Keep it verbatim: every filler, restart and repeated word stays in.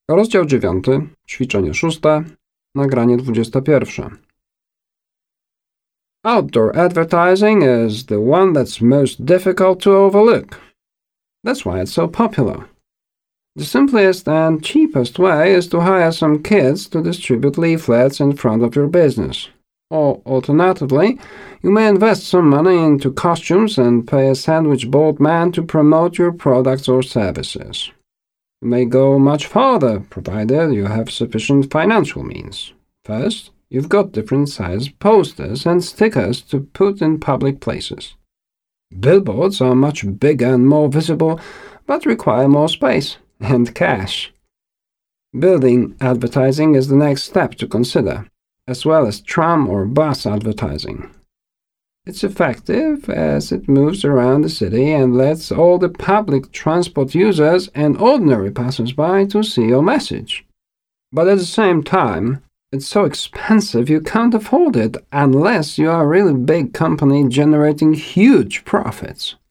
Rozdział dziewiąty, ćwiczenie szóste, nagranie dwudzieste pierwsze. Outdoor advertising is the one that's most difficult to overlook. That's why it's so popular. The simplest and cheapest way is to hire some kids to distribute leaflets in front of your business. Or, alternatively, you may invest some money into costumes and pay a sandwich board man to promote your products or services. You may go much farther, provided you have sufficient financial means. First, you've got different sized posters and stickers to put in public places. Billboards are much bigger and more visible, but require more space and cash. Building advertising is the next step to consider, as well as tram or bus advertising. It's effective as it moves around the city and lets all the public transport users and ordinary passers-by to see your message. But at the same time, it's so expensive you can't afford it unless you are a really big company generating huge profits.